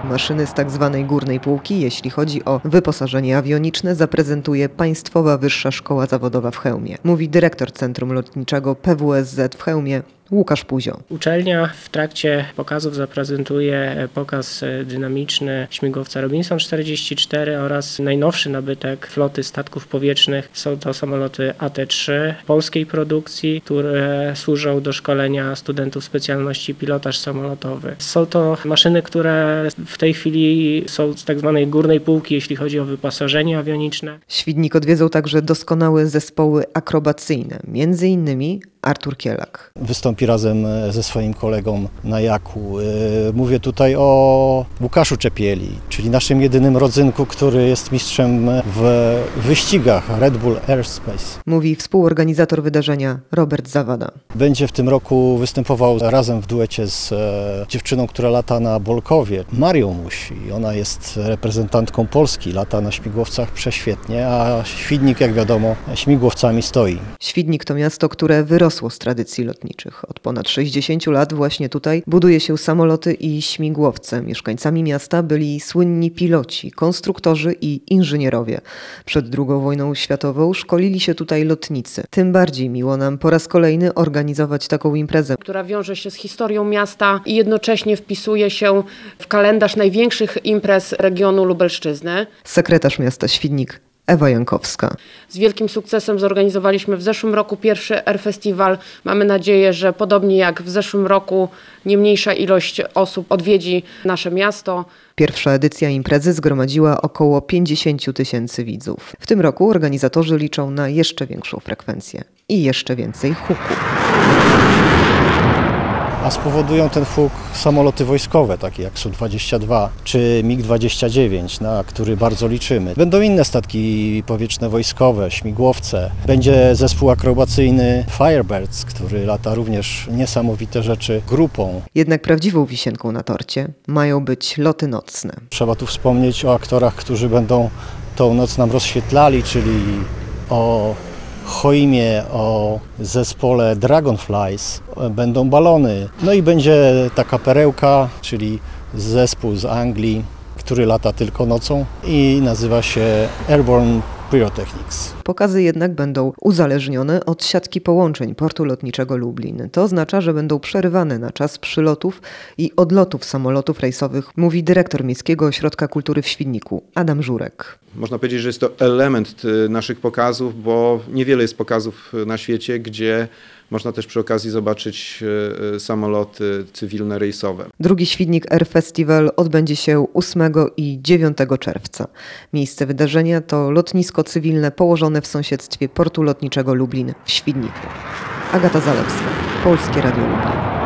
Maszyny z tzw. górnej półki, jeśli chodzi o wyposażenie awioniczne, zaprezentuje Państwowa Wyższa Szkoła Zawodowa w Chełmie, mówi dyrektor Centrum Lotniczego PWSZ w Chełmie Łukasz Puzio. Uczelnia w trakcie pokazów zaprezentuje pokaz dynamiczny śmigłowca Robinson 44 oraz najnowszy nabytek floty statków powietrznych. Są to samoloty AT-3 polskiej produkcji, które służą do szkolenia studentów specjalności pilotaż samolotowy. Są to maszyny, które w tej chwili są z tak zwanej górnej półki, jeśli chodzi o wyposażenie awioniczne. Świdnik odwiedzą także doskonałe zespoły akrobacyjne, między innymi Artur Kielak. Wystąpi razem ze swoim kolegą na Jaku. Mówię tutaj o Łukaszu Czepieli, czyli naszym jedynym rodzynku, który jest mistrzem w wyścigach Red Bull Airspace. Mówi współorganizator wydarzenia Robert Zawada. Będzie w tym roku występował razem w duecie z dziewczyną, która lata na Bolkowie, Marią Musi. Ona jest reprezentantką Polski, lata na śmigłowcach prześwietnie, a Świdnik, jak wiadomo, śmigłowcami stoi. Świdnik to miasto, które wyrosło z tradycji lotniczych. Od ponad 60 lat właśnie tutaj buduje się samoloty i śmigłowce. Mieszkańcami miasta byli słynni piloci, konstruktorzy i inżynierowie. Przed II wojną światową szkolili się tutaj lotnicy. Tym bardziej miło nam po raz kolejny organizować taką imprezę, która wiąże się z historią miasta i jednocześnie wpisuje się w kalendarz największych imprez regionu Lubelszczyzny. Sekretarz miasta Świdnik Ewa Jankowska. Z wielkim sukcesem zorganizowaliśmy w zeszłym roku pierwszy Air Festival. Mamy nadzieję, że podobnie jak w zeszłym roku nie mniejsza ilość osób odwiedzi nasze miasto. Pierwsza edycja imprezy zgromadziła około 50 000 widzów. W tym roku organizatorzy liczą na jeszcze większą frekwencję i jeszcze więcej huku. A spowodują ten huk samoloty wojskowe, takie jak Su-22 czy MiG-29, na który bardzo liczymy. Będą inne statki powietrzne wojskowe, śmigłowce. Będzie zespół akrobacyjny Firebirds, który lata również niesamowite rzeczy grupą. Jednak prawdziwą wisienką na torcie mają być loty nocne. Trzeba tu wspomnieć o aktorach, którzy będą tą noc nam rozświetlali, czyli o Choimie, o zespole Dragonflies, będą balony. No i będzie taka perełka, czyli zespół z Anglii, który lata tylko nocą i nazywa się Airborne Pyrotechnics. Pokazy jednak będą uzależnione od siatki połączeń portu lotniczego Lublin. To oznacza, że będą przerywane na czas przylotów i odlotów samolotów rejsowych, mówi dyrektor Miejskiego Ośrodka Kultury w Świdniku, Adam Żurek. Można powiedzieć, że jest to element naszych pokazów, bo niewiele jest pokazów na świecie, gdzie można też przy okazji zobaczyć samoloty cywilne rejsowe. Drugi Świdnik Air Festival odbędzie się 8 i 9 czerwca. Miejsce wydarzenia to lotnisko cywilne położone w sąsiedztwie portu lotniczego Lublin w Świdniku. Agata Zalewska, Polskie Radio Lublin.